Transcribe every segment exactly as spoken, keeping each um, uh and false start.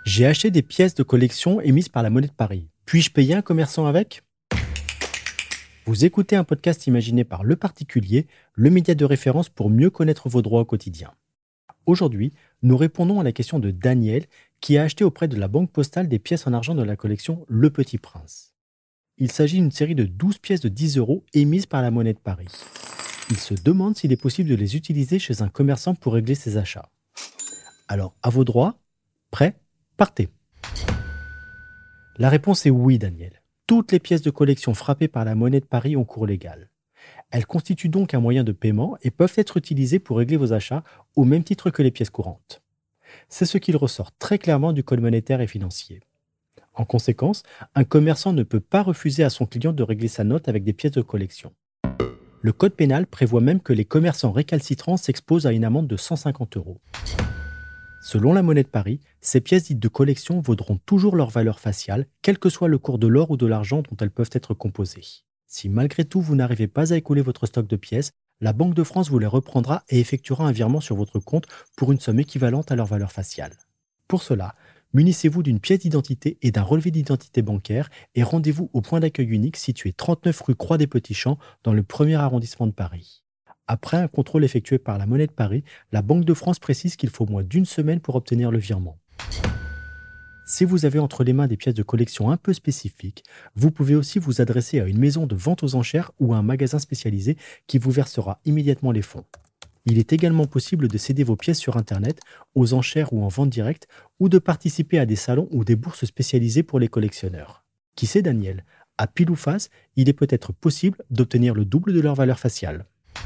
J'ai acheté des pièces de collection émises par la Monnaie de Paris. Puis-je payer un commerçant avec? Vous écoutez un podcast imaginé par Le Particulier, le média de référence pour mieux connaître vos droits au quotidien. Aujourd'hui, nous répondons à la question de Daniel, qui a acheté auprès de la Banque Postale des pièces en argent de la collection Le Petit Prince. Il s'agit d'une série de douze pièces de dix euros émises par la Monnaie de Paris. Il se demande s'il est possible de les utiliser chez un commerçant pour régler ses achats. Alors, à vos droits, prêts, partez. La réponse est oui, Daniel. Toutes les pièces de collection frappées par la Monnaie de Paris ont cours légal. Elles constituent donc un moyen de paiement et peuvent être utilisées pour régler vos achats au même titre que les pièces courantes. C'est ce qu'il ressort très clairement du Code monétaire et financier. En conséquence, un commerçant ne peut pas refuser à son client de régler sa note avec des pièces de collection. Le Code pénal prévoit même que les commerçants récalcitrants s'exposent à une amende de cent cinquante euros. Selon la Monnaie de Paris, ces pièces dites de collection vaudront toujours leur valeur faciale, quel que soit le cours de l'or ou de l'argent dont elles peuvent être composées. Si malgré tout vous n'arrivez pas à écouler votre stock de pièces, la Banque de France vous les reprendra et effectuera un virement sur votre compte pour une somme équivalente à leur valeur faciale. Pour cela, munissez-vous d'une pièce d'identité et d'un relevé d'identité bancaire et rendez-vous au point d'accueil unique situé trente-neuf rue Croix des Petits Champs dans le premier arrondissement de Paris. Après un contrôle effectué par la Monnaie de Paris, la Banque de France précise qu'il faut moins d'une semaine pour obtenir le virement. Si vous avez entre les mains des pièces de collection un peu spécifiques, vous pouvez aussi vous adresser à une maison de vente aux enchères ou à un magasin spécialisé qui vous versera immédiatement les fonds. Il est également possible de céder vos pièces sur Internet, aux enchères ou en vente directe, ou de participer à des salons ou des bourses spécialisées pour les collectionneurs. Qui sait, Daniel, à pile ou face, il est peut-être possible d'obtenir le double de leur valeur faciale.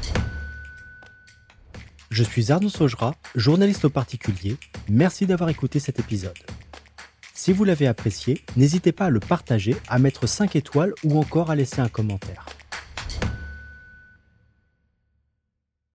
Je suis Arnaud Saugera, journaliste au Particulier. Merci d'avoir écouté cet épisode. Si vous l'avez apprécié, n'hésitez pas à le partager, à mettre cinq étoiles ou encore à laisser un commentaire.